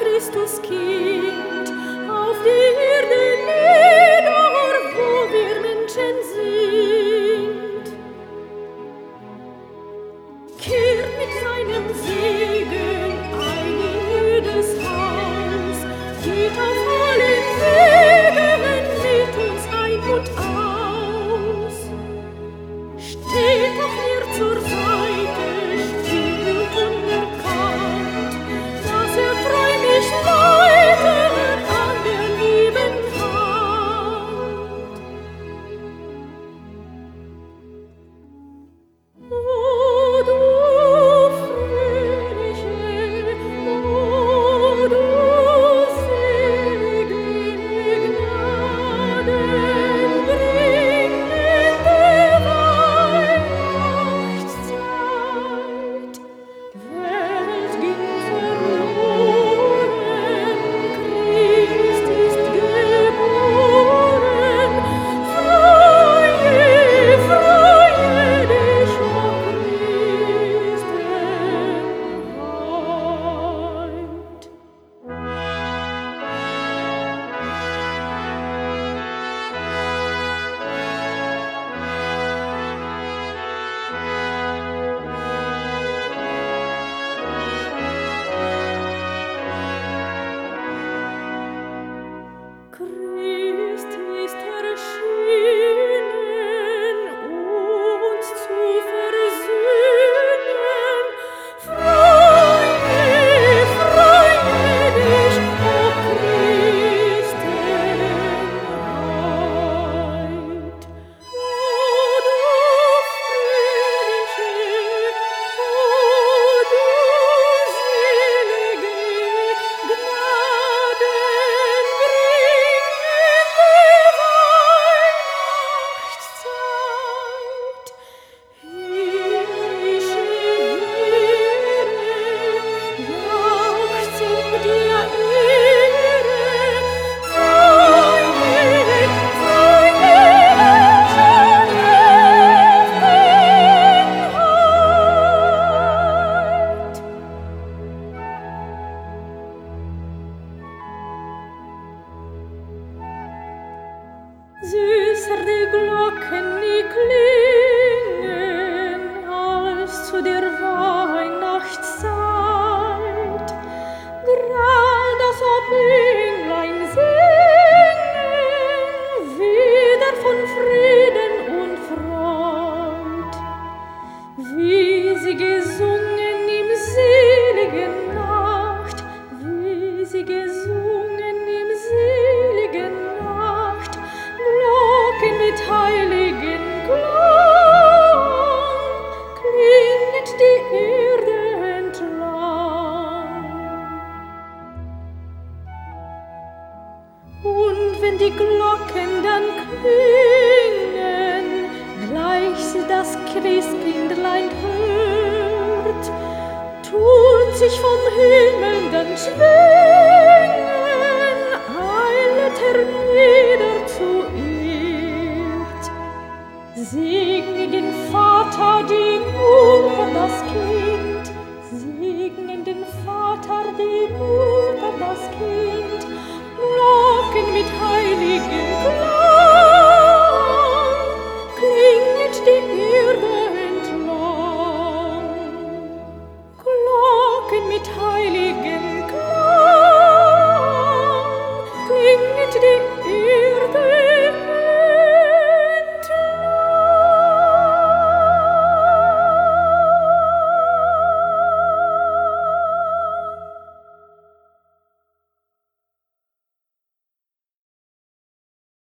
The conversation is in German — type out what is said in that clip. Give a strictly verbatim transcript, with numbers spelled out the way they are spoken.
Christuskind auf die Erde nieder, wo wir Menschen sind. Kehrt mit seinem Segen ein in jedes Haus, geht auf allen Wegen mit uns ein und aus. Steht auf mir zur Seite, still und unerkannt, dass er treu mich leitet an der lieben Hand. O du fröhliche, o du selige gnadenbringende Weihnachtszeit, Welt ging verloren, Christ ist geboren. Freue, freue dich, o Christenheit. Christ ist erschienen, uns zu versöhnen. Freue, freue dich, o Christenheit. O du fröhliche, o du selige Weihnachtszeit, himmlische Ehre, jauchzen dir Ehre. Freue, freue Süßer die Glocken, die klingen, als zu der Weihnachtszeit. Grad das ob Englein singen, wieder von Frieden und Freud. Wie sie gesungen im seligen Nacht, wie sie gesungen im seligen Nacht, Glocken mit heiligen Klang, klinget die Erde entlang. Und wenn die Glocken dann klingen, gleich sie das Christkindlein hört, tut sich vom Himmel dann schwingen, eilet hernieder zu Erd. Segne den Vater, die Mutter, das Kind, segne den Vater, die Mutter, das Kind, Glocken mit heiligen